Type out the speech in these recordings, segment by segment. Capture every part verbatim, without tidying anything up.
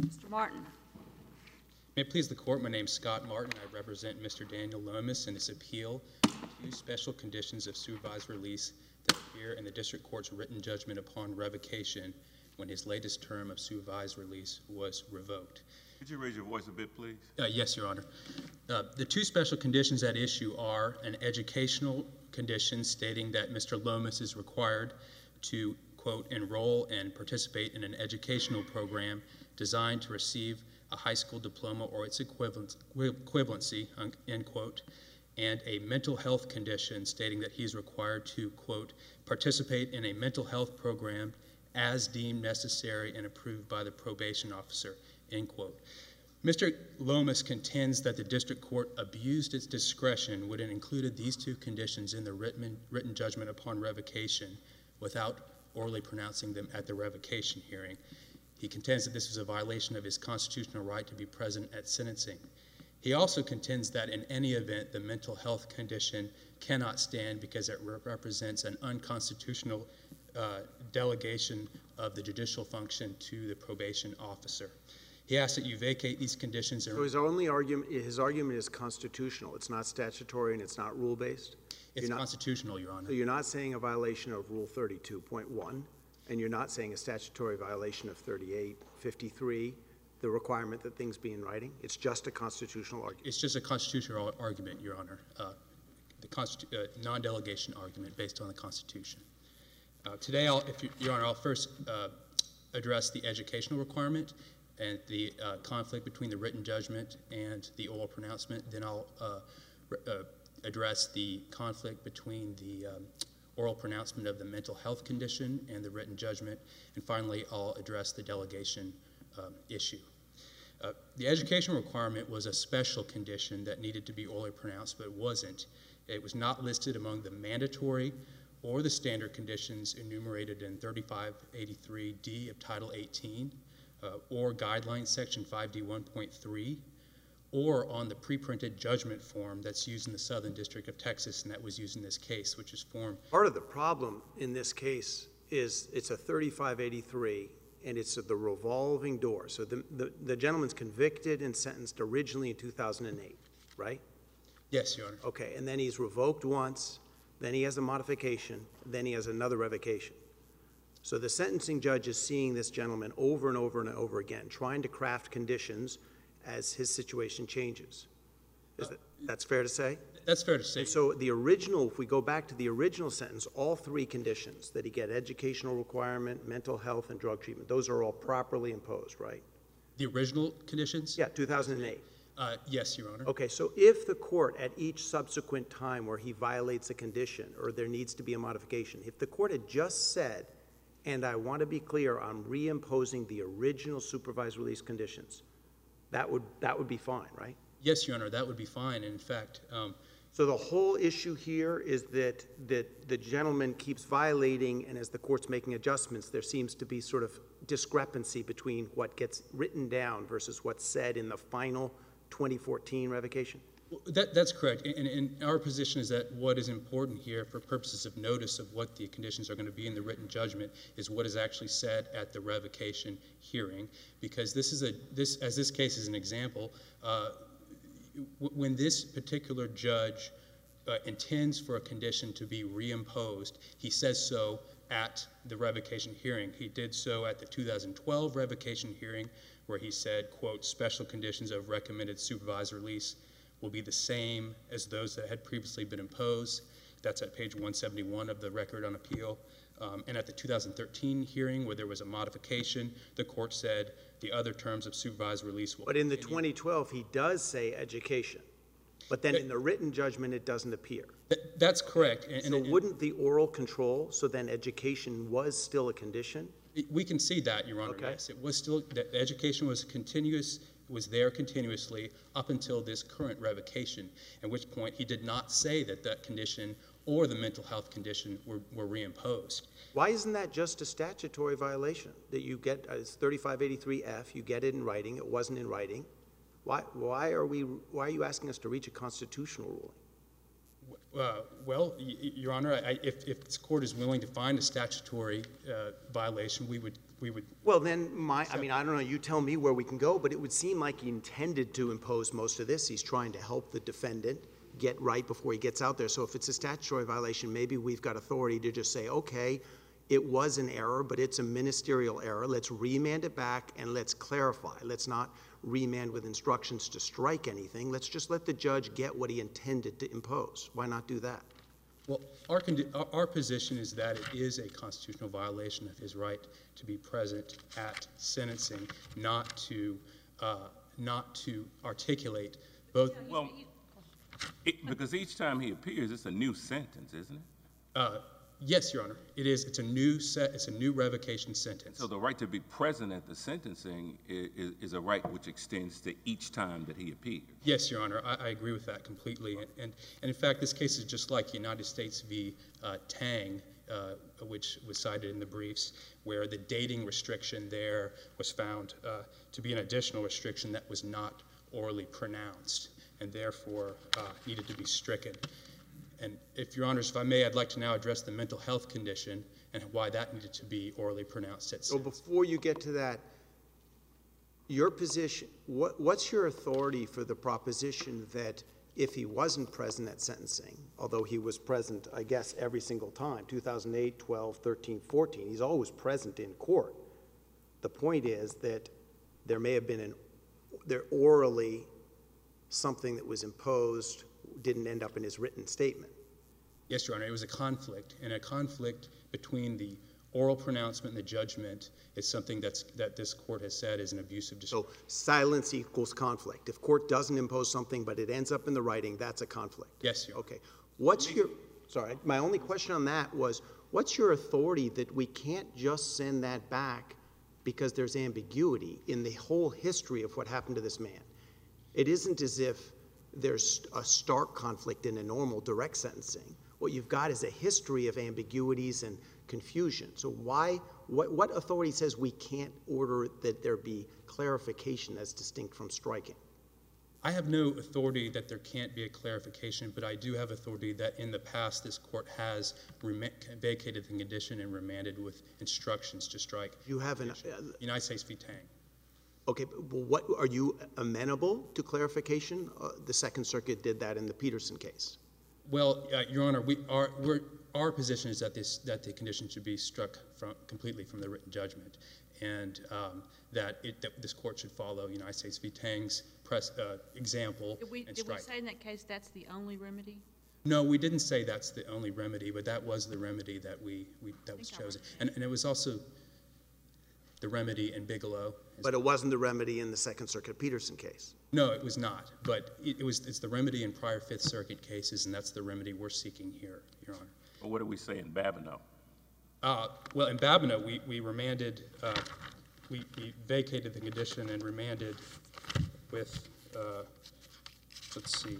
Mister Martin. May it please the Court, my name is Scott Martin. I represent Mister Daniel Lomas in his appeal to two special conditions of supervised release that appear in the District Court's written judgment upon revocation when his latest term of supervised release was revoked. Could you raise your voice a bit, please? Uh, yes, Your Honor. Uh, the two special conditions at issue are an educational condition stating that Mister Lomas is required to, quote, enroll and participate in an educational program designed to receive a high school diploma or its equivalent, equivalency, end quote, and a mental health condition stating that he is required to, quote, participate in a mental health program as deemed necessary and approved by the probation officer, end quote. Mister Lomas contends that the District Court abused its discretion when it included these two conditions in the written, written judgment upon revocation without orally pronouncing them at the revocation hearing. He contends that this was a violation of his constitutional right to be present at sentencing. He also contends that in any event, the mental health condition cannot stand because it re represents an unconstitutional uh, delegation of the judicial function to the probation officer. He asks that you vacate these conditions. So his only argument, his argument is constitutional. It's not statutory and it's not rule-based? It's not, constitutional, Your Honor. So you're not saying a violation of Rule thirty-two point one, and you're not saying a statutory violation of thirty-eight fifty-three, the requirement that things be in writing? It's just a constitutional argument? It's just a constitutional argument, Your Honor. Uh, the constitu uh, non-delegation argument based on the Constitution. Uh, today, I'll, if you, Your Honor, I'll first uh, address the educational requirement and the uh, conflict between the written judgment and the oral pronouncement. Then I'll uh, uh, address the conflict between the um, oral pronouncement of the mental health condition and the written judgment. And finally, I'll address the delegation um, issue. Uh, the education requirement was a special condition that needed to be orally pronounced, but wasn't. It was not listed among the mandatory or the standard conditions enumerated in thirty-five eighty-three D of Title eighteen, uh, or Guidelines Section five D one point three, or on the pre-printed judgment form that's used in the Southern District of Texas and that was used in this case, which is Form. Part of the problem in this case is it's a thirty-five eighty-three and it's the revolving door. So the, the, the gentleman's convicted and sentenced originally in two thousand eight, right? Yes, Your Honor. Okay, and then he's revoked once, then he has a modification, then he has another revocation. So the sentencing judge is seeing this gentleman over and over and over again, trying to craft conditions as his situation changes. Is that, that's fair to say? That's fair to say. And so the original, if we go back to the original sentence, all three conditions, that he get educational requirement, mental health, and drug treatment, those are all properly imposed, right? The original conditions? Yeah, two thousand eight. Uh, yes, Your Honor. Okay, so if the court at each subsequent time where he violates a condition or there needs to be a modification, if the court had just said, and I want to be clear, I'm reimposing the original supervised release conditions, that would, that would be fine, right? Yes, Your Honor, that would be fine. In fact, um, so the whole issue here is that, that the gentleman keeps violating, and as the court's making adjustments, there seems to be sort of discrepancy between what gets written down versus what's said in the final twenty fourteen revocation? That, that's correct. And, and our position is that what is important here for purposes of notice of what the conditions are going to be in the written judgment is what is actually said at the revocation hearing. Because this is a, this, as this case is an example, uh, when this particular judge uh, intends for a condition to be reimposed, he says so at the revocation hearing. He did so at the two thousand twelve revocation hearing where he said, quote, special conditions of recommended supervised release will be the same as those that had previously been imposed. That's at page one seventy-one of the Record on Appeal. Um, and at the two thousand thirteen hearing where there was a modification, the court said the other terms of supervised release will But in the continue. twenty twelve, he does say education. But then That, in the written judgment, it doesn't appear. That, that's correct. And, So and, wouldn't the oral control, so then education was still a condition? we can see that, Your Honor. Okay. Yes, it was still, the education was continuous, was there continuously up until this current revocation, at which point he did not say that that condition or the mental health condition were, were reimposed. Why isn't that just a statutory violation that you get, uh, it's thirty-five eighty-three F, you get it in writing, it wasn't in writing? Why, why are we, why are you asking us to reach a constitutional ruling? Uh, well, y Your Honor, I, if, if this court is willing to find a statutory uh, violation, we would, we would, Well, then, my, I mean, I don't know, you tell me where we can go, but it would seem like he intended to impose most of this. He's trying to help the defendant get right before he gets out there. So if it's a statutory violation, maybe we've got authority to just say, okay, it was an error, but it's a ministerial error. Let's remand it back and let's clarify. Let's not remand with instructions to strike anything. Let's just let the judge get what he intended to impose. Why not do that? well, our, condi- our- our position is that it is a constitutional violation of his right to be present at sentencing, not to, uh, not to articulate both, Well, it, because each time he appears, it's a new sentence, isn't it? uh, yes, Your Honor, it is, it's a new set, it's a new revocation sentence. So the right to be present at the sentencing is, is, is a right which extends to each time that he appears. Yes, Your Honor, I, I agree with that completely. And, and, and in fact, this case is just like United States v. Uh, Tang, uh, which was cited in the briefs, where the dating restriction there was found uh, to be an additional restriction that was not orally pronounced and therefore uh, needed to be stricken. And if Your Honors, if I may, I'd like to now address the mental health condition and why that needed to be orally pronounced at So sentence. before you get to that, your position, what, what's your authority for the proposition that if he wasn't present at sentencing, although he was present, I guess, every single time, two thousand eight, twelve, thirteen, fourteen, he's always present in court. The point is that there may have been an, there orally something that was imposed didn't end up in his written statement. Yes, Your Honor, it was a conflict, and a conflict between the oral pronouncement and the judgment is something that's, that this court has said is an abuse of discretion. So silence equals conflict. If court doesn't impose something but it ends up in the writing, that's a conflict. Yes, Your Honor. Okay. What's your, sorry, my only question on that was, what's your authority that we can't just send that back because there's ambiguity in the whole history of what happened to this man? It isn't as if there's a stark conflict in a normal direct sentencing. What you've got is a history of ambiguities and confusion. So why, what, what authority says we can't order that there be clarification as distinct from striking? I have no authority that there can't be a clarification, but I do have authority that in the past this court has rem- vacated the condition and remanded with instructions to strike. You have an, uh, United States v. Tang. okay, but what, are you amenable to clarification? Uh, the Second Circuit did that in the Peterson case. Well, uh, Your Honor, we are, we're, our position is that this that the condition should be struck from completely from the written judgment, and um, that, it, that this court should follow United States v. Tang's press, uh, example Did we, and did we strike. say in that case that's the only remedy? No, we didn't say that's the only remedy, but that was the remedy that we, we that was think I chosen, read and, and it was also the remedy in Bigelow. But it wasn't the remedy in the Second Circuit Peterson case. No, it was not. But it, it was. It's the remedy in prior Fifth Circuit cases, and that's the remedy we're seeking here, Your Honor. Or what do we say in Babineau? Uh, well, in Babineau, we we remanded, uh, we, we vacated the condition and remanded with, uh, let's see,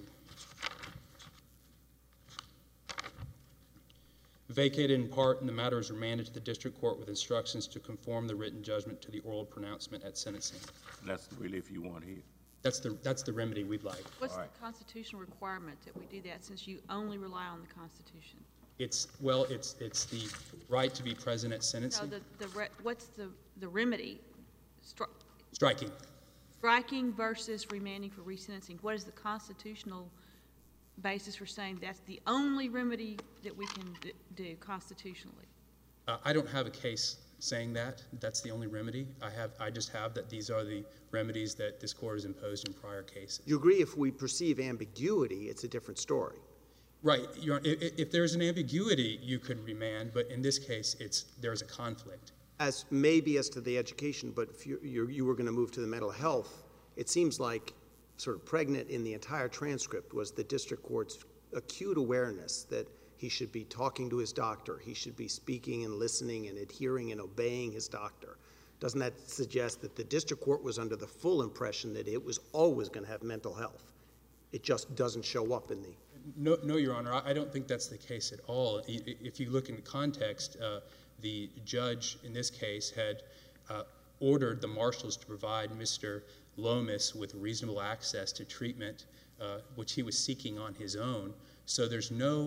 vacated in part, and the matter is remanded to the district court with instructions to conform the written judgment to the oral pronouncement at sentencing. And that's the relief you want here. That's the that's the remedy we'd like. What's All the right. constitutional requirement that we do that, since you only rely on the Constitution? It's well, it's it's the right to be present at So sentencing. the, the, re- what's the, the remedy? Stri- Striking. Striking versus remanding for resentencing. What is the constitutional basis for saying that's the only remedy that we can d- do constitutionally? Uh, I don't have a case saying that. That's the only remedy. I have. I just have that these are the remedies that this court has imposed in prior cases. You agree if we perceive ambiguity, it's a different story. Right. Your, if, if there's an ambiguity, you could remand, but in this case, it's there's a conflict. As maybe as to the education, but if you, you, you were going to move to the mental health, it seems like sort of pregnant in the entire transcript was the district court's acute awareness that he should be talking to his doctor, he should be speaking and listening and adhering and obeying his doctor. Doesn't that suggest that the district court was under the full impression that it was always going to have mental health? It just doesn't show up in the... No, no, Your Honor. I, I don't think that's the case at all. I- i- If you look in context, uh, the judge in this case had uh, ordered the marshals to provide Mister Lomas with reasonable access to treatment, uh, which he was seeking on his own. So there's no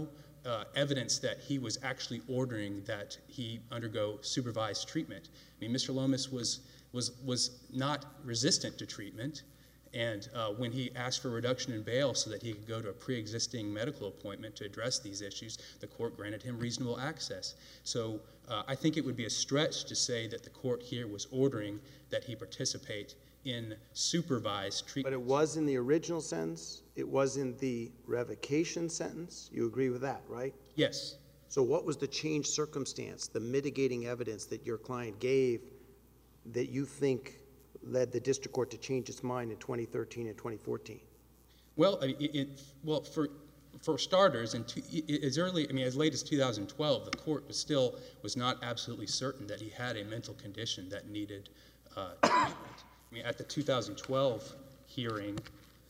uh, evidence that he was actually ordering that he undergo supervised treatment. I mean, Mister Lomas was, was, was not resistant to treatment, and uh, when he asked for reduction in bail so that he could go to a pre-existing medical appointment to address these issues, the court granted him reasonable access. So uh, I think it would be a stretch to say that the court here was ordering that he participate in supervised But treatment. it was in the original sentence, it was in the revocation sentence, you agree with that, right? Yes. So what was the changed circumstance, the mitigating evidence that your client gave that you think led the district court to change its mind in twenty thirteen and twenty fourteen? Well, I mean, it, it, well, for for starters, in two, as early, I mean, as late as two thousand twelve, the court was still was not absolutely certain that he had a mental condition that needed uh, treatment. I mean, at the two thousand twelve hearing,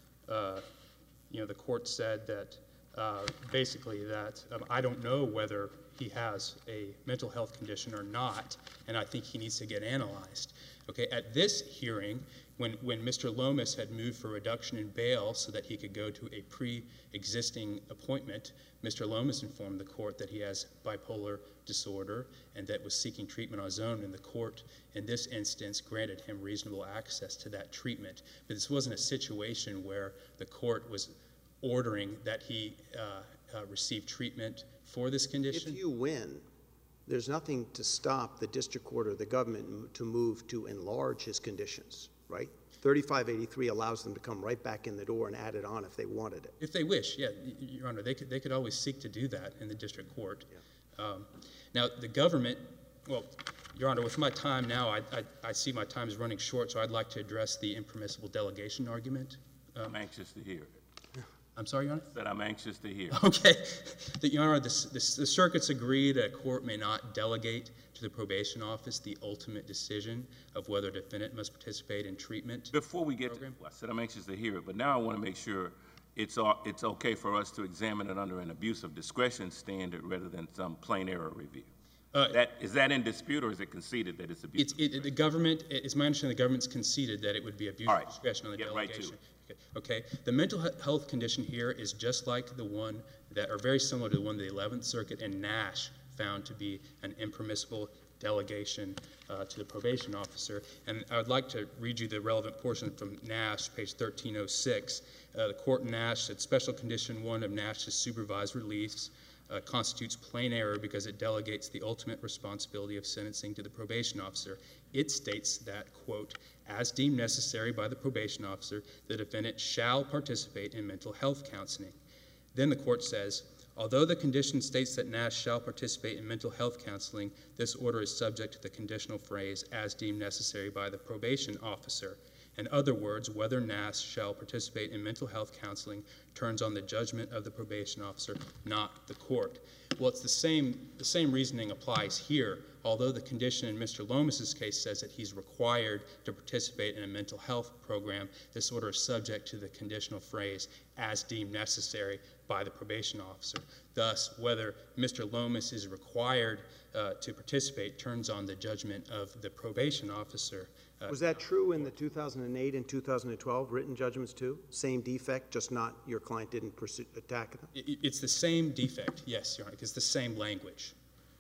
uh, you know, the court said that uh, basically that um, I don't know whether he has a mental health condition or not, and I think he needs to get analyzed. Okay, at this hearing, when, when Mister Lomas had moved for reduction in bail so that he could go to a pre-existing appointment, Mister Lomas informed the court that he has bipolar disorder and that was seeking treatment on his own, and the court in this instance granted him reasonable access to that treatment. But this wasn't a situation where the court was ordering that he uh, uh, receive treatment for this condition. If you win, there's nothing to stop the district court or the government to move to enlarge his conditions, right? thirty-five eighty-three allows them to come right back in the door and add it on if they wanted it. If they wish, yeah, Your Honor, they could, they could always seek to do that in the district court. Yeah. Um, now, the government, well, Your Honor, with my time now, I, I, I see my time is running short, so I'd like to address the impermissible delegation argument. Um, I'm anxious to hear it. I'm sorry, Your Honor? That I'm anxious to hear. Okay. The, Your Honor, the, the, the circuits agree that a court may not delegate to the probation office the ultimate decision of whether a defendant must participate in treatment. Before we get program. to, I said I'm anxious to hear it, but now I want to make sure it's, all, it's okay for us to examine it under an abuse of discretion standard rather than some plain error review. Uh, that, is that in dispute, or is it conceded that it's abuse It's, of it, discretion? the government, it's my understanding the government's conceded that it would be abuse All of right. discretion on the Get right to delegation. it. Okay. Okay. The mental he- health condition here is just like the one that, or very similar to the one the eleventh Circuit and Nash found to be an impermissible delegation uh, to the probation officer. And I would like to read you the relevant portion from Nash, page thirteen oh six. Uh, the court in Nash said special condition one of Nash's supervised release Uh, constitutes plain error because it delegates the ultimate responsibility of sentencing to the probation officer. It states that, quote, as deemed necessary by the probation officer, the defendant shall participate in mental health counseling. Then the court says, although the condition states that Nash shall participate in mental health counseling, this order is subject to the conditional phrase, as deemed necessary by the probation officer. In other words, whether Nash shall participate in mental health counseling turns on the judgment of the probation officer, not the court. Well, it's the same, the same reasoning applies here. Although the condition in Mister Lomas's case says that he's required to participate in a mental health program, this order is subject to the conditional phrase, as deemed necessary by the probation officer. Thus, whether Mister Lomas is required uh, to participate turns on the judgment of the probation officer. Uh, Was that true in the two thousand eight and two thousand twelve written judgments too? Same defect, just not your client didn't pursue, attack them? It, it's the same defect, yes, Your Honor, it's the same language.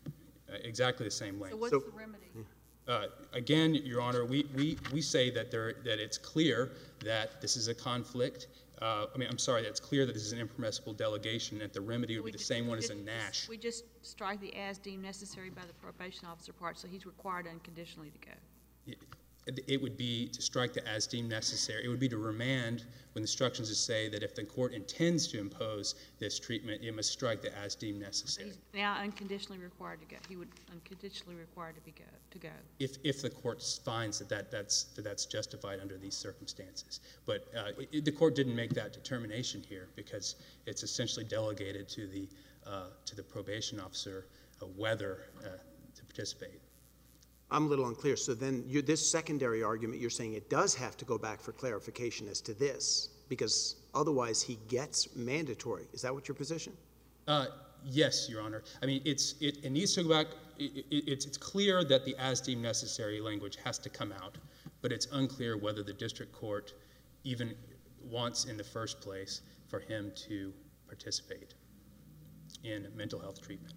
Uh, exactly the same So language. what's So- the remedy? Uh, again, Your Honor, we, we, we say that there that it's clear that this is a conflict. Uh, I mean, I'm sorry, that it's clear that this is an impermissible delegation, and the remedy would We be the just- same we one as just- in Nash. We just strike the as deemed necessary by the probation officer part, so he's required unconditionally to go. It, it would be to strike the as deemed necessary. It would be to remand with instructions to say that if the court intends to impose this treatment, it must strike the as deemed So necessary. he's now unconditionally required to go. He would unconditionally required to be go, to go. If, if the court finds that, that, that's, that that's justified under these circumstances. But uh, it, the court didn't make that determination here because it's essentially delegated to the, uh, to the probation officer uh, whether uh, to participate. I'm a little unclear. So then you this secondary argument, you're saying it does have to go back for clarification as to this, because otherwise he gets mandatory. Is that what your position? Uh, yes, Your Honor. I mean, it's, it, it needs to go back. It, it, it's, it's clear that the as deemed necessary language has to come out, but it's unclear whether the district court even wants in the first place for him to participate. in mental health treatment.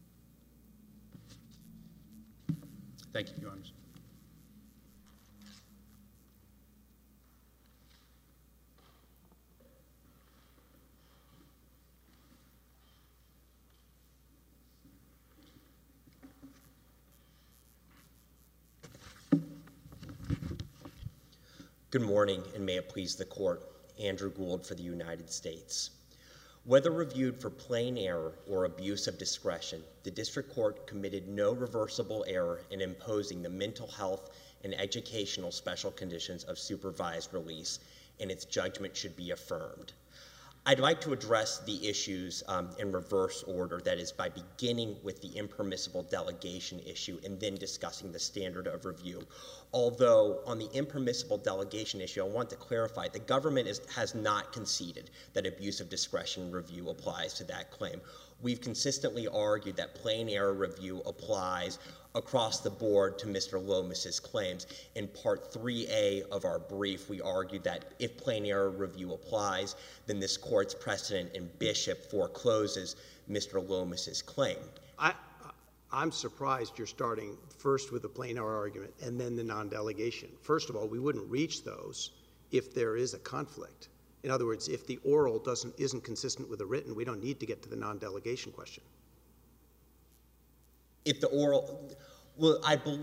Thank you, Your Honors. Good morning, and may it please the Court. Andrew Gould for the United States. Whether reviewed for plain error or abuse of discretion, the District Court committed no reversible error in imposing the mental health and educational special conditions of supervised release, and its judgment should be affirmed. I'd like to address the issues um, in reverse order, that is, by beginning with the impermissible delegation issue and then discussing the standard of review. Although on the impermissible delegation issue, I want to clarify, the government is, has not conceded that abuse of discretion review applies to that claim. We've consistently argued that plain error review applies across the board to Mister Lomas's claims. In Part three A of our brief, we argued that if plain error review applies, then this Court's precedent in Bishop forecloses Mister Lomas's claim. I, I'm surprised you're starting first with the plain error argument and then the non-delegation. First of all, we wouldn't reach those if there is a conflict. In other words, if the oral doesn't, isn't consistent with the written, we don't need to get to the non-delegation question. If the oral, well, I believe,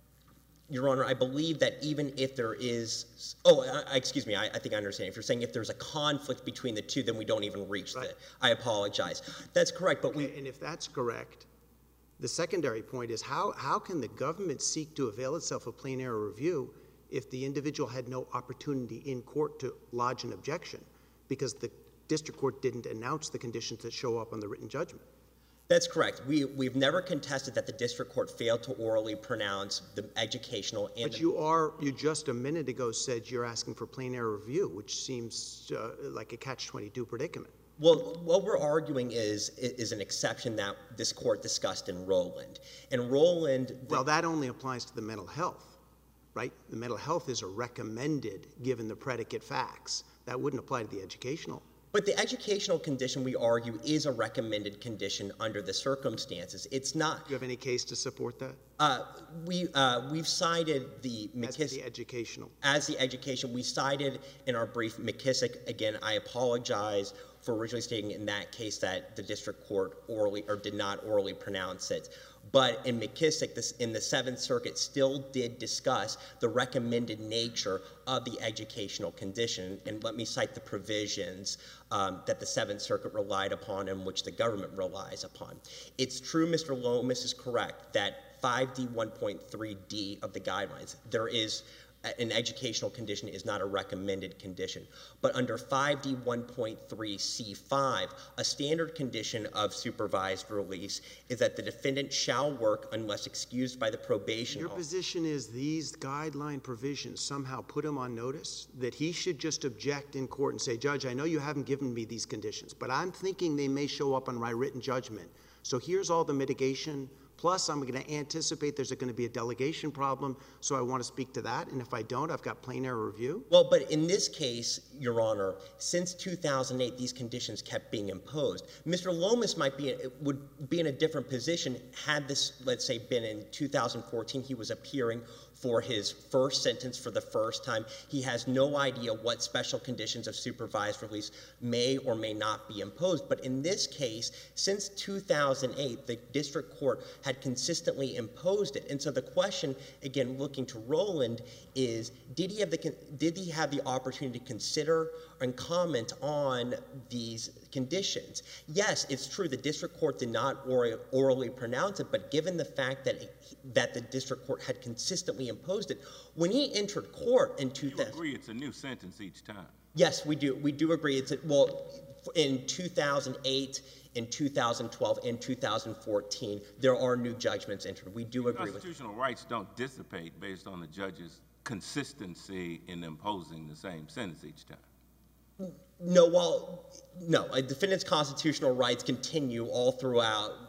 Your Honor, I believe that even if there is, oh, I, excuse me, I, I think I understand. If you're saying if there's a conflict between the two, then we don't even reach Right. that. I apologize. That's correct, but Okay, we, and if that's correct, the secondary point is how, how can the government seek to avail itself of plain error review if the individual had no opportunity in court to lodge an objection because the district court didn't announce the conditions that show up on the written judgment? that's correct. We, we've never contested that the district court failed to orally pronounce the educational and But the, you are, you just a minute ago said you're asking for plain error review, which seems uh, like a catch twenty-two predicament. well, what we're arguing is, is an exception that this court discussed in Rowland. In Rowland, the- Well, that only applies to the mental health, right? The mental health is a recommended, given the predicate facts. That wouldn't apply to the educational. but the educational condition, we argue, is a recommended condition under the circumstances. It's not. Do you have any case to support that? Uh, we, uh, we've cited the As to the McKissick, educational. as the education, we cited in our brief McKissick. Again, I apologize for originally stating in that case that the district court orally, or did not orally pronounce it. But in McKissick, this, in the Seventh Circuit, still did discuss the recommended nature of the educational condition. And let me cite the provisions um, that the Seventh Circuit relied upon and which the government relies upon. It's true, Mister Lomas is correct, that five D one point three D of the guidelines, there is an educational condition is not a recommended condition. But under five D one point three C five, a standard condition of supervised release is that the defendant shall work unless excused by the probation Your officer. position is these guideline provisions somehow put him on notice, that he should just object in court and say, Judge, I know you haven't given me these conditions, but I'm thinking they may show up on my written judgment. So here's all the mitigation. Plus, I'm going to anticipate there's going to be a delegation problem, so I want to speak to that. And if I don't, I've got plain error review. Well, but in this case, Your Honor, since two thousand eight, these conditions kept being imposed. Mister Lomas might be would be in a different position had this, let's say, been in two thousand fourteen. He was appearing for his first sentence for the first time. He has no idea what special conditions of supervised release may or may not be imposed. But in this case, since two thousand eight, the district court had consistently imposed it. And so the question, again, looking to Rowland, is did he have the did he have the opportunity to consider and comment on these conditions? Yes, it's true the district court did not or, orally pronounce it, but given the fact that it, that the district court had consistently imposed it, when he entered court in two You thousand, agree it's a new sentence each time? yes, we do. We do agree. It's a, well, in two thousand eight, in two thousand twelve, in two thousand fourteen, there are new judgments entered. We do agree with. Constitutional rights don't dissipate based on the judge's consistency in imposing the same sentence each time. No, well, no. A defendant's constitutional rights continue all throughout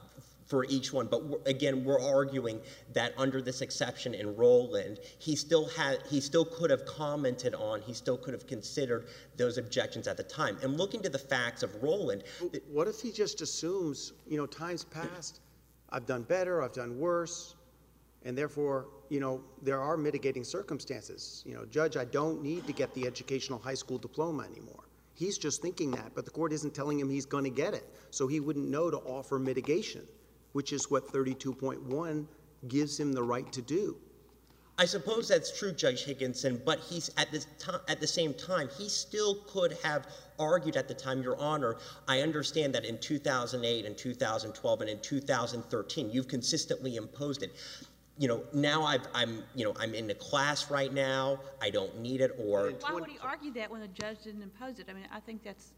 for each one. But we're, again, we're arguing that under this exception in Rowland, he still had, he still could have commented on, he still could have considered those objections at the time. And looking to the facts of Rowland, But what if he just assumes, you know, time's passed, I've done better, I've done worse, and therefore, you know, there are mitigating circumstances. You know, Judge, I don't need to get the educational high school diploma anymore. He's just thinking that, but the court isn't telling him he's going to get it. So he wouldn't know to offer mitigation, which is what thirty-two point one gives him the right to do. I suppose that's true, Judge Higginson, but he's at the time, at the same time, he still could have argued at the time, Your Honor, I understand that in two thousand eight and two thousand twelve and in two thousand thirteen, you've consistently imposed it. You know, now I've, I'm, you know, I'm in a class right now, I don't need it, or... Why would he argue that when the judge didn't impose it? I mean, I think that's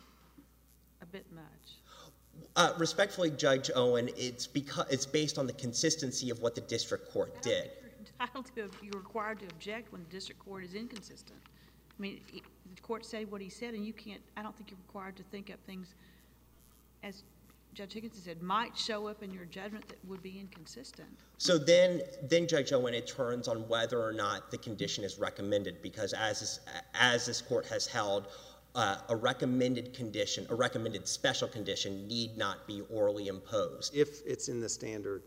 a bit much. Uh, respectfully, Judge Owen, it's because it's based on the consistency of what the district court I don't did. think You're entitled to, you're required to object when the district court is inconsistent. I mean, he- the court said what he said, and you can't, I don't think you're required to think up things, as Judge Higginson said, might show up in your judgment that would be inconsistent. So then, then Judge Owen, it turns on whether or not the condition is recommended, because as this, as this court has held, uh, a recommended condition, a recommended special condition need not be orally imposed. If it's in the standard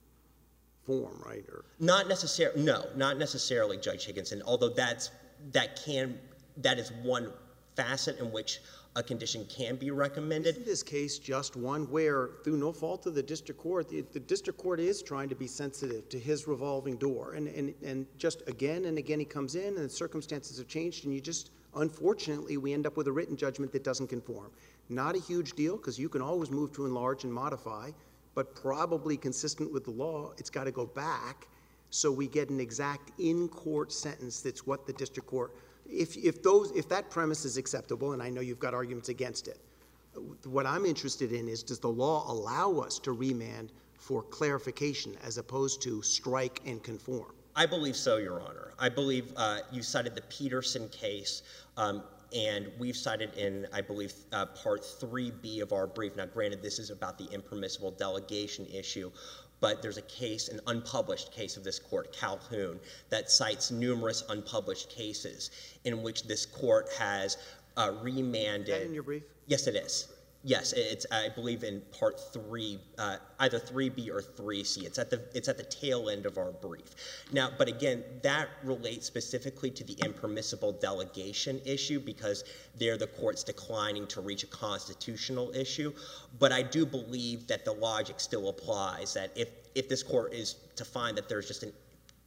form, right? Or Not necessarily, no, not necessarily, Judge Higginson, although that's, that can, that is one facet in which a condition can be recommended. Isn't this case just one where, through no fault of the district court, the, the district court is trying to be sensitive to his revolving door, and, and, and just again and again he comes in and the circumstances have changed, and you just, unfortunately, we end up with a written judgment that doesn't conform. Not a huge deal, because you can always move to enlarge and modify, but probably consistent with the law, it's got to go back so we get an exact in-court sentence that's what the district court. If, if, those, if that premise is acceptable, and I know you've got arguments against it, what I'm interested in is, does the law allow us to remand for clarification as opposed to strike and conform? I believe so, Your Honor. I believe uh, you cited the Peterson case, um, and we've cited in, I believe, uh, Part three B of our brief. Now, granted, this is about the impermissible delegation issue, but there's a case, an unpublished case of this court, Calhoun, that cites numerous unpublished cases in which this court has uh, remanded. Is that in your brief? Yes, it is. Yes, it's, I believe, in Part three, uh, either three B or three C. It's at the it's at the tail end of our brief. Now, but again, that relates specifically to the impermissible delegation issue, because there the court's declining to reach a constitutional issue. But I do believe that the logic still applies, that if if this court is to find that there's just an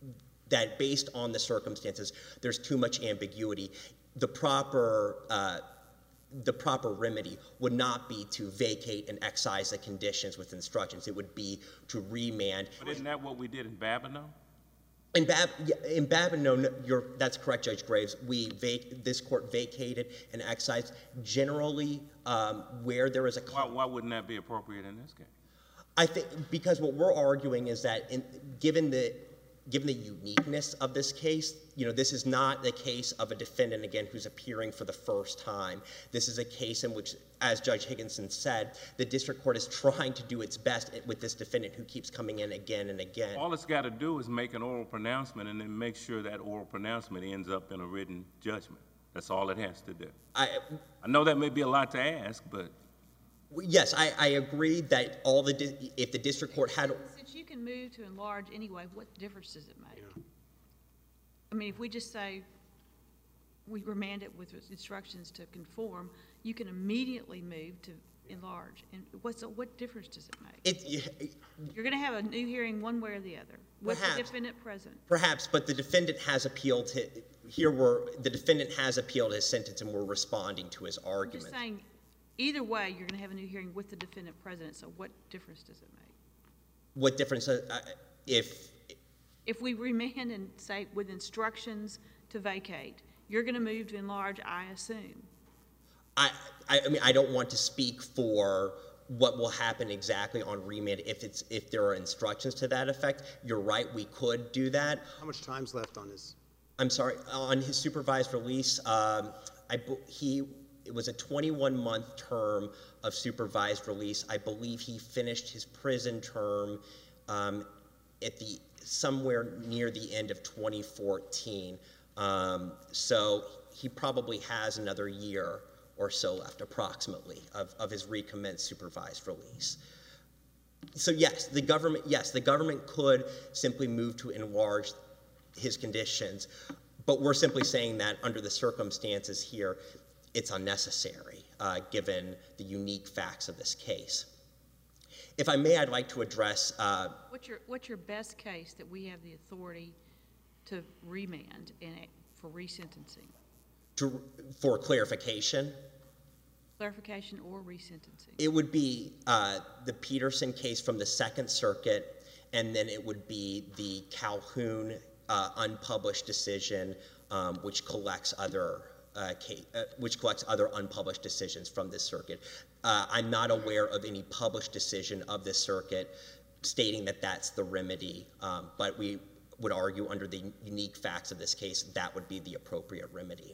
that based on the circumstances, there's too much ambiguity, the proper uh, the proper remedy would not be to vacate and excise the conditions with instructions. It would be to remand. But isn't that what we did in Babineau? In, Bab in Babineau, you're, that's correct, Judge Graves. We vac this court vacated and excised generally um, where there is a. Why, why wouldn't that be appropriate in this case? I think because what we're arguing is that, in, given the given the uniqueness of this case, you know, this is not the case of a defendant, again, who's appearing for the first time. This is a case in which, as Judge Higginson said, the district court is trying to do its best with this defendant who keeps coming in again and again. All it's got to do is make an oral pronouncement and then make sure that oral pronouncement ends up in a written judgment. That's all it has to do. I, I know that may be a lot to ask, but yes, I, I agree that all the di if the district court had. Since you can move to enlarge anyway, what difference does it make? I mean, if we just say we remand it with instructions to conform, you can immediately move to enlarge. And what's the, what difference does it make? It, You're going to have a new hearing one way or the other with Perhaps. the defendant present. Perhaps, but the defendant has appealed to, here we're, the defendant has appealed his sentence and we're responding to his I'm argument. just saying, either way, you're going to have a new hearing with the defendant present, so what difference does it make? What difference, uh, if, If we remand and say with instructions to vacate, you're going to move to enlarge, I assume. I, I, I mean, I don't want to speak for what will happen exactly on remand if it's, if there are instructions to that effect. You're right, we could do that. How much time's left on his? I'm sorry, on his supervised release, um, I, he, it was a twenty-one month term of supervised release. I believe he finished his prison term um, at the somewhere near the end of twenty fourteen. Um, so he probably has another year or so left, approximately, of, of his recommenced supervised release. So yes, the government, yes, the government could simply move to enlarge his conditions, but we're simply saying that under the circumstances here, it's unnecessary, uh, given the unique facts of this case. If I may, I'd like to address... Uh, what's your, what's your best case that we have the authority to remand in it for resentencing? to, for clarification, Clarification or resentencing? it would be uh, the Peterson case from the Second Circuit, and then it would be the Calhoun uh, unpublished decision, um, which collects other uh, case, uh, which collects other unpublished decisions from this circuit. Uh, I'm not aware of any published decision of this circuit stating that that's the remedy, um, but we would argue under the unique facts of this case that would be the appropriate remedy.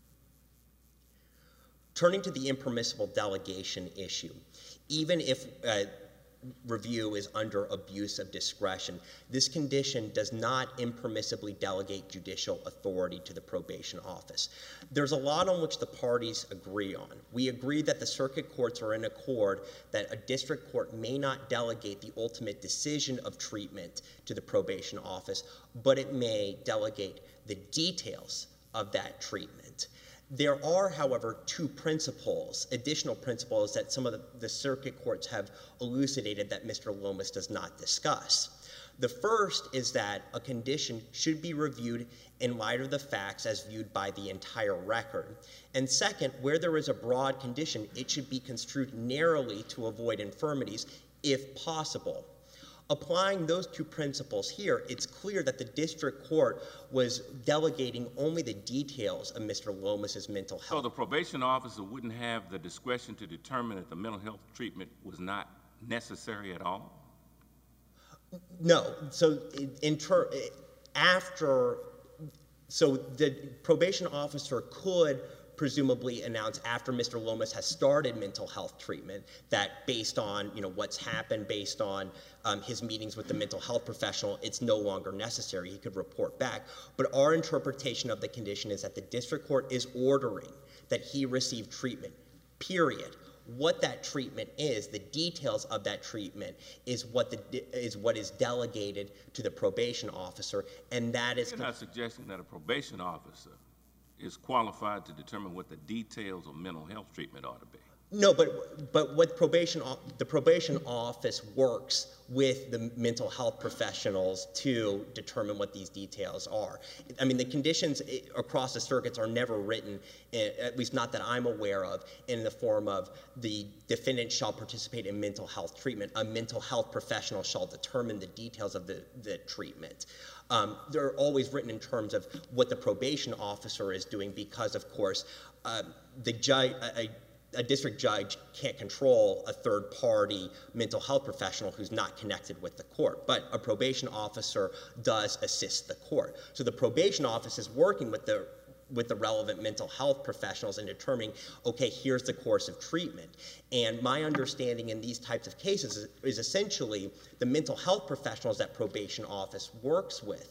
Turning to the impermissible delegation issue, even if uh, review is under abuse of discretion, this condition does not impermissibly delegate judicial authority to the probation office. There's a lot on which the parties agree on. We agree that the circuit courts are in accord that a district court may not delegate the ultimate decision of treatment to the probation office, but it may delegate the details of that treatment. There are, however, two principles, additional principles that some of the, the circuit courts have elucidated that Mister Lomas does not discuss. The first is that a condition should be reviewed in light of the facts as viewed by the entire record. And second, where there is a broad condition, it should be construed narrowly to avoid infirmities if possible. Applying those two principles here, it's clear that the district court was delegating only the details of Mister Lomas's mental health. So the probation officer wouldn't have the discretion to determine that the mental health treatment was not necessary at all? No. So in ter- after, so the probation officer could presumably announce after Mister Lomas has started mental health treatment that based on, you know, what's happened, based on um, his meetings with the mental health professional, it's no longer necessary. He could report back. But our interpretation of the condition is that the district court is ordering that he receive treatment, period. What that treatment is, the details of that treatment is what the is what is delegated to the probation officer, and that is. You're not suggesting that a probation officer is qualified to determine what the details of mental health treatment ought to be. No, but but what probation the probation office works with the mental health professionals to determine what these details are. I mean, the conditions across the circuits are never written, at least not that I'm aware of, in the form of the defendant shall participate in mental health treatment. A mental health professional shall determine the details of the, the treatment. Um, they're always written in terms of what the probation officer is doing because, of course, uh, the judge, a, a district judge can't control a third-party mental health professional who's not connected with the court, but a probation officer does assist the court. So the probation office is working with the with the relevant mental health professionals in determining, okay, here's the course of treatment. And my understanding in these types of cases is, is essentially the mental health professionals that probation office works with.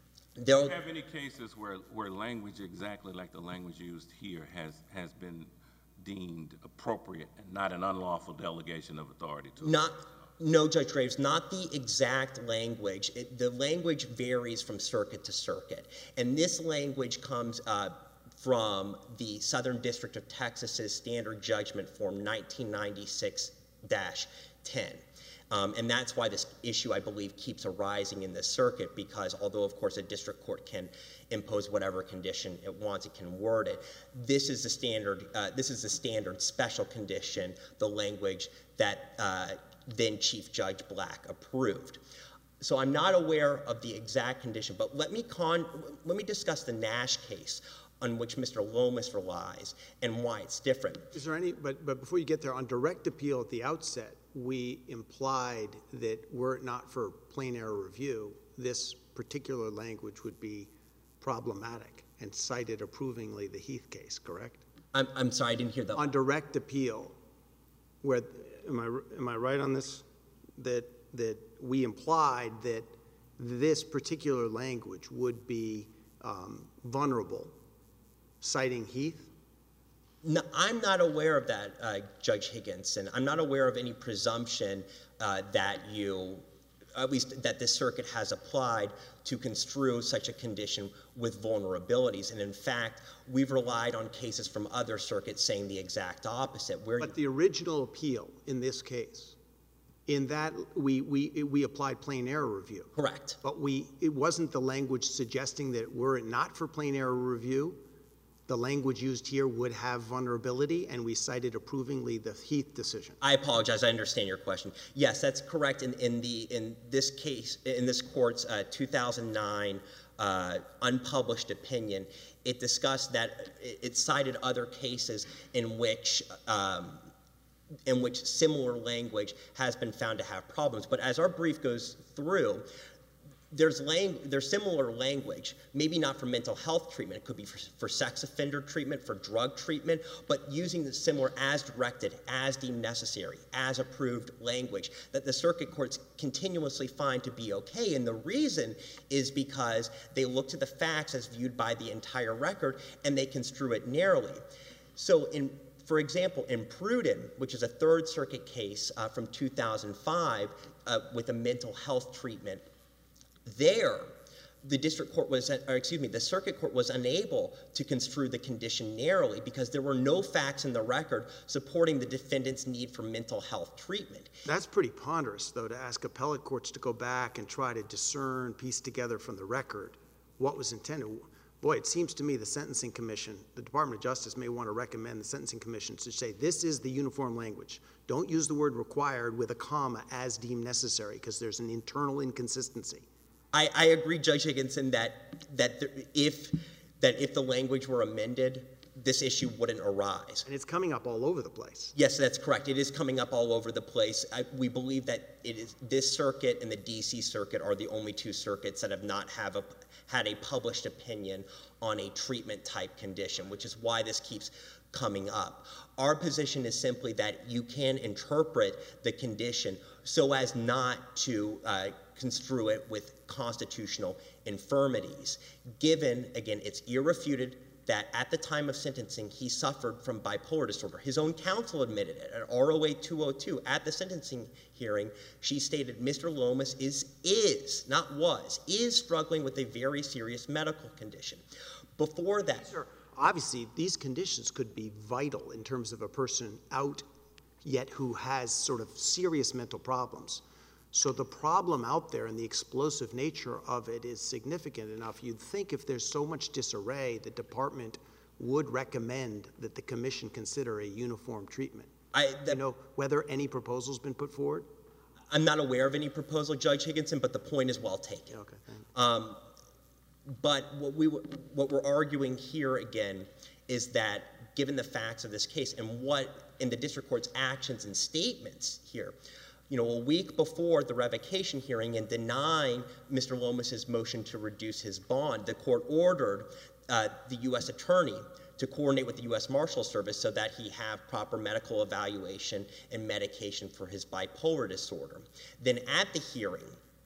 Do you have any cases where, where language exactly like the language used here has, has been deemed appropriate and not an unlawful delegation of authority to not No, Judge Graves, not the exact language. It, the language varies from circuit to circuit. And this language comes uh, from the Southern District of Texas's Standard Judgment Form nineteen ninety-six dash ten. Um, and that's why this issue, I believe, keeps arising in this circuit, because although, of course, a district court can impose whatever condition it wants, it can word it. This is the standard, uh, this is the standard special condition, the language that uh, then Chief Judge Black approved. So I'm not aware of the exact condition, but let me con let me discuss the Nash case on which Mister Lomas relies and why it's different. Is there any, but, but before you get there, on direct appeal at the outset, we implied that were it not for plain error review, this particular language would be problematic and cited approvingly the Heath case, correct? I'm, I'm sorry, I didn't hear that. On direct appeal, where, am I, am I right on this? That, that we implied that this particular language would be um, vulnerable, citing Heath? No, I'm not aware of that, uh, Judge Higginson. I'm not aware of any presumption uh, that you, at least that this circuit has applied to construe such a condition with vulnerabilities. And in fact, we've relied on cases from other circuits saying the exact opposite. Where But the original appeal in this case, in that we, we, we applied plain error review. Correct. But we, it wasn't the language suggesting that were it not for plain error review, the language used here would have vulnerability, and we cited approvingly the Heath decision. I apologize. I understand your question. Yes, that's correct. In, in the in this case, in this court's uh, two thousand nine uh, unpublished opinion, it discussed that it, it cited other cases in which. Um, in which similar language has been found to have problems. But as our brief goes through, there's, lang there's similar language, maybe not for mental health treatment, it could be for, for sex offender treatment, for drug treatment, but using the similar as directed, as deemed necessary, as approved language that the circuit courts continuously find to be okay. And the reason is because they look to the facts as viewed by the entire record and they construe it narrowly. So in For example, in Pruden, which is a Third Circuit case uh, from two thousand five uh, with a mental health treatment, there the district court was, or excuse me, the circuit court was unable to construe the condition narrowly because there were no facts in the record supporting the defendant's need for mental health treatment. That's pretty ponderous, though, to ask appellate courts to go back and try to discern, piece together from the record what was intended. Boy, it seems to me the Sentencing Commission, the Department of Justice may want to recommend the Sentencing Commission to say this is the uniform language. Don't use the word required with a comma as deemed necessary because there's an internal inconsistency. I, I agree, Judge Higginson, that that there, if that if the language were amended, this issue wouldn't arise. And it's coming up all over the place. Yes, that's correct. It is coming up all over the place. I, we believe that it is this circuit and the D C circuit are the only two circuits that have not have a, had a published opinion on a treatment type condition, which is why this keeps coming up. Our position is simply that you can interpret the condition so as not to uh, construe it with constitutional infirmities, given, again, it's irrefuted that at the time of sentencing, he suffered from bipolar disorder. His own counsel admitted it. At R O A two oh two, at the sentencing hearing, she stated Mister Lomas is, is, not was, is struggling with a very serious medical condition. Before that... Sir, obviously, these conditions could be vital in terms of a person out yet who has sort of serious mental problems. So the problem out there and the explosive nature of it is significant enough. You'd think if there's so much disarray, the department would recommend that the commission consider a uniform treatment. I, that, you know, whether any proposal's been put forward? I'm not aware of any proposal, Judge Higginson, but the point is well taken. Okay, thank you. Um, but what, we, what we're arguing here again is that given the facts of this case and what in the district court's actions and statements here, you know, a week before the revocation hearing and denying Mister Lomas's motion to reduce his bond, the court ordered uh, the U S attorney to coordinate with the U S Marshal Service so that he have proper medical evaluation and medication for his bipolar disorder. Then at the hearing,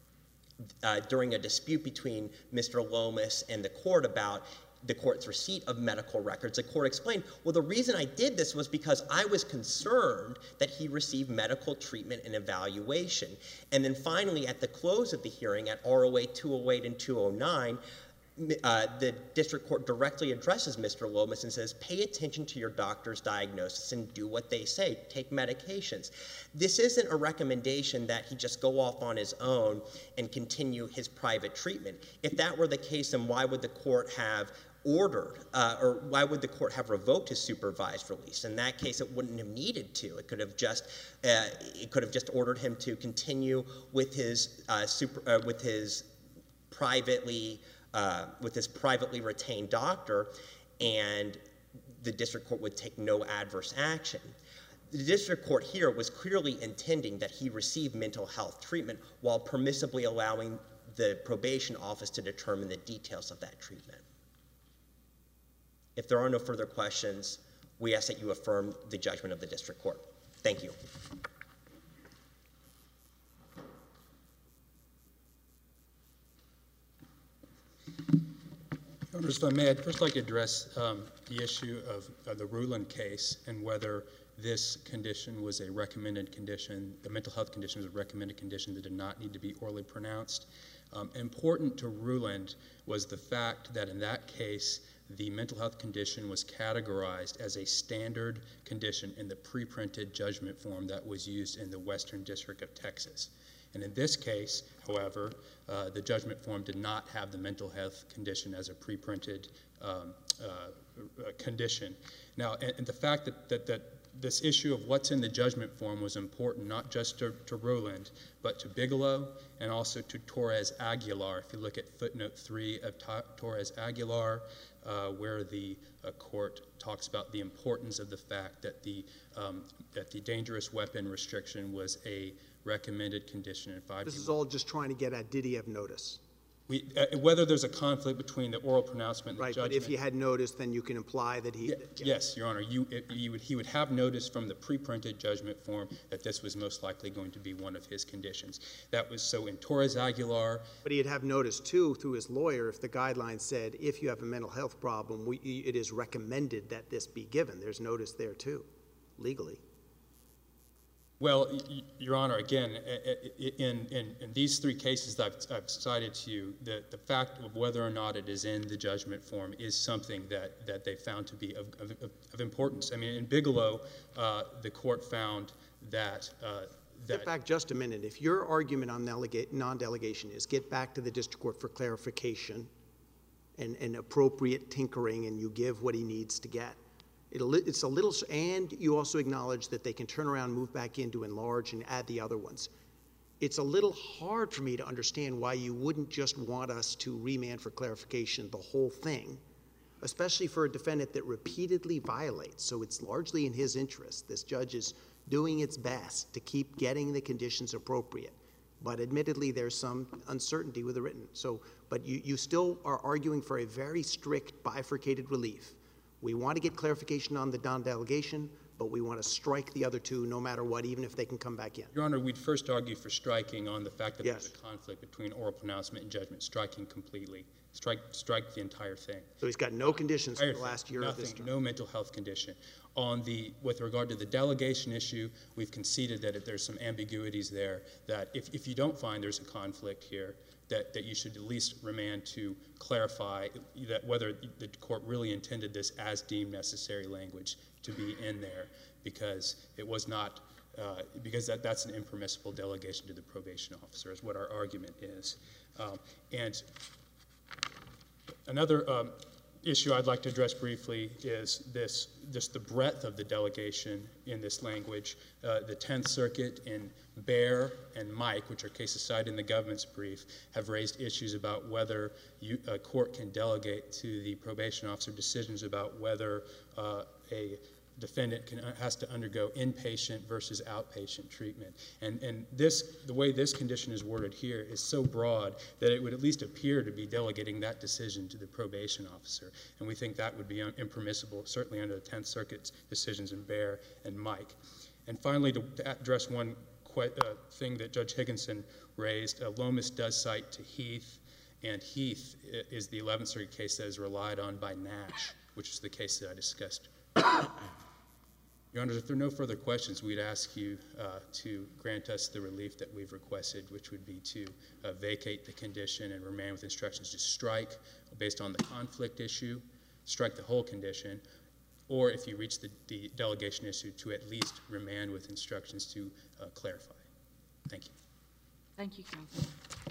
uh, during a dispute between Mister Lomas and the court about the court's receipt of medical records, the court explained, well, the reason I did this was because I was concerned that he received medical treatment and evaluation. And then finally, at the close of the hearing at R O A two oh eight and two oh nine, uh, the district court directly addresses Mister Lomas and says, pay attention to your doctor's diagnosis and do what they say, take medications. This isn't a recommendation that he just go off on his own and continue his private treatment. If that were the case, then why would the court have ordered, uh, or why would the court have revoked his supervised release? In that case, it wouldn't have needed to. It could have just, uh, it could have just ordered him to continue with his uh, super, uh, with his privately, uh, with his privately retained doctor, and the district court would take no adverse action. The district court here was clearly intending that he receive mental health treatment while permissibly allowing the probation office to determine the details of that treatment. If there are no further questions, We ask that you affirm the judgment of the district court. Thank you. Members, if I may, I'd first like to address um, the issue of, of the Ruland case and whether this condition was a recommended condition, the mental health condition was a recommended condition that did not need to be orally pronounced. Um, important to Ruland was the fact that in that case, the mental health condition was categorized as a standard condition in the pre-printed judgment form that was used in the Western District of Texas. And in this case, however, uh, the judgment form did not have the mental health condition as a pre-printed um, uh, condition. Now, and, and the fact that, that, that this issue of what's in the judgment form was important not just to, to Ruland, but to Bigelow and also to Torres Aguilar. If you look at footnote three of Torres Aguilar, uh, where the uh, court talks about the importance of the fact that the, um, that the dangerous weapon restriction was a recommended condition in five. This is all just trying to get at, did he have notice? We, uh, whether there's a conflict between the oral pronouncement and Right, the judgment. but if he had notice, then you can imply that he... Yeah, yeah. Yes, Your Honor. You, it, you would, he would have notice from the pre-printed judgment form that this was most likely going to be one of his conditions. That was so in Torres Aguilar. But he'd have notice, too, through his lawyer, if the guidelines said, if you have a mental health problem, we, it is recommended that this be given. There's notice there, too, legally. Well, y Your Honor, again, in, in, in these three cases that I've, I've cited to you, the, the fact of whether or not it is in the judgment form is something that, that they found to be of, of, of importance. I mean, in Bigelow, uh, the court found that... Uh, that Get back just a minute. If your argument on non-delegation is get back to the district court for clarification and, and appropriate tinkering, and you give what he needs to get, It'll, it's a little, and you also acknowledge that they can turn around, move back in to enlarge and add the other ones. It's a little hard for me to understand why you wouldn't just want us to remand for clarification the whole thing, especially for a defendant that repeatedly violates. So it's largely in his interest. This judge is doing its best to keep getting the conditions appropriate. But admittedly, there's some uncertainty with the written. So, but you, you still are arguing for a very strict bifurcated relief. We want to get clarification on the non-delegation, but we want to strike the other two no matter what, even if they can come back in. Your Honor, we'd first argue for striking on the fact that Yes. there's a conflict between oral pronouncement and judgment, striking completely. Strike, strike the entire thing. So he's got no conditions for the last year Nothing, of this term. no mental health condition. On the, with regard to the delegation issue, we've conceded that if there's some ambiguities there, that if, if you don't find there's a conflict here, that, that you should at least remand to clarify that whether the court really intended this as deemed necessary language to be in there, because it was not, uh, because that, that's an impermissible delegation to the probation officer is what our argument is. Um, and another um, issue I'd like to address briefly is this, just the breadth of the delegation in this language. Uh, the Tenth Circuit in Bear and Mike, which are cases cited in the government's brief, have raised issues about whether you, a court can delegate to the probation officer decisions about whether uh, a defendant can, has to undergo inpatient versus outpatient treatment. And, and this, the way this condition is worded here is so broad that it would at least appear to be delegating that decision to the probation officer. And we think that would be un impermissible, certainly under the Tenth Circuit's decisions in Bear and Mike. And finally, to, to address one que uh, thing that Judge Higginson raised, uh, Lomas does cite to Heath, and Heath is the Eleventh Circuit case that is relied on by Nash, which is the case that I discussed. Your Honor, if there are no further questions, we'd ask you uh, to grant us the relief that we've requested, which would be to uh, vacate the condition and remand with instructions to strike based on the conflict issue, strike the whole condition, or if you reach the, the delegation issue, to at least remand with instructions to uh, clarify. Thank you. Thank you, counsel.